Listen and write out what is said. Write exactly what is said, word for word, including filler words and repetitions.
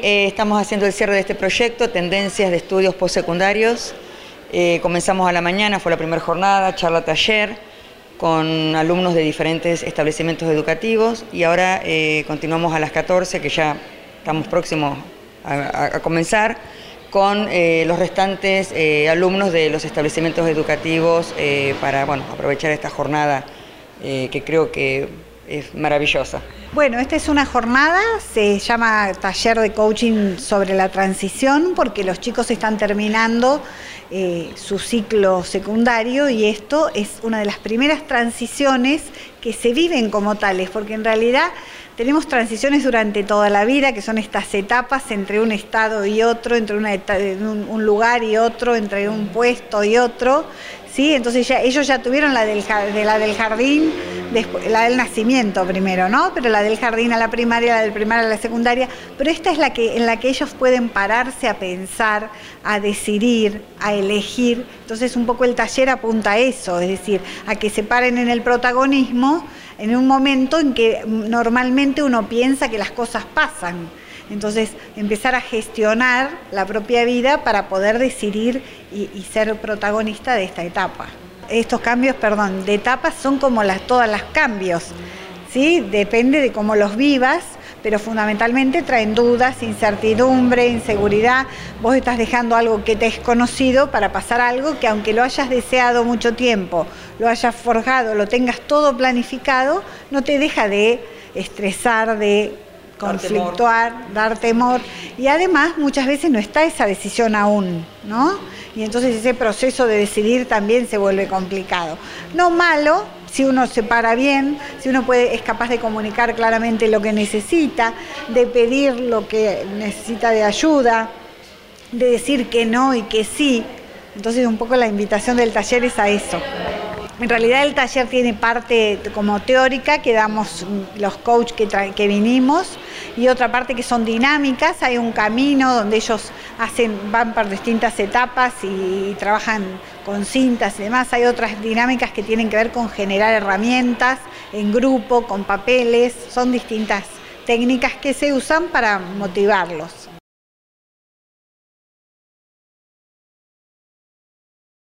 eh, estamos haciendo el cierre de este proyecto, Tendencias de Estudios Postsecundarios. Eh, comenzamos a la mañana, fue la primera jornada, charla taller, con alumnos de diferentes establecimientos educativos, y ahora eh, continuamos a las catorce, que ya estamos próximos a, a, a comenzar, con eh, los restantes eh, alumnos de los establecimientos educativos eh, para bueno, aprovechar esta jornada eh, que creo que es maravillosa. Bueno, esta es una jornada, se llama Taller de Coaching sobre la Transición, porque los chicos están terminando eh, su ciclo secundario, y esto es una de las primeras transiciones que se viven como tales, porque en realidad tenemos transiciones durante toda la vida, que son estas etapas entre un estado y otro, entre una un, un lugar y otro, entre un puesto y otro, ¿sí? Entonces ya, ellos ya tuvieron la del, de la del jardín, después, la del nacimiento primero, ¿no? Pero la del jardín a la primaria, la del primaria a la secundaria, pero esta es la que, en la que ellos pueden pararse a pensar, a decidir, a elegir. Entonces un poco el taller apunta a eso, es decir, a que se paren en el protagonismo en un momento en que normalmente uno piensa que las cosas pasan. Entonces, empezar a gestionar la propia vida para poder decidir y, y ser protagonista de esta etapa. Estos cambios, perdón, de etapas son como las, todas los cambios, ¿sí? Depende de cómo los vivas, pero fundamentalmente traen dudas, incertidumbre, inseguridad. Vos estás dejando algo que te es conocido para pasar algo que, aunque lo hayas deseado mucho tiempo, lo hayas forjado, lo tengas todo planificado, no te deja de estresar, de conflictuar, dar temor. dar temor, y además muchas veces no está esa decisión aún, ¿no? Y entonces ese proceso de decidir también se vuelve complicado. No malo, si uno se para bien, si uno puede, es capaz de comunicar claramente lo que necesita, de pedir lo que necesita de ayuda, de decir que no y que sí. Entonces un poco la invitación del taller es a eso. En realidad el taller tiene parte como teórica que damos los coaches que, que vinimos, y otra parte que son dinámicas. Hay un camino donde ellos hacen, van por distintas etapas y, y trabajan con cintas y demás. Hay otras dinámicas que tienen que ver con generar herramientas en grupo, con papeles. Son distintas técnicas que se usan para motivarlos.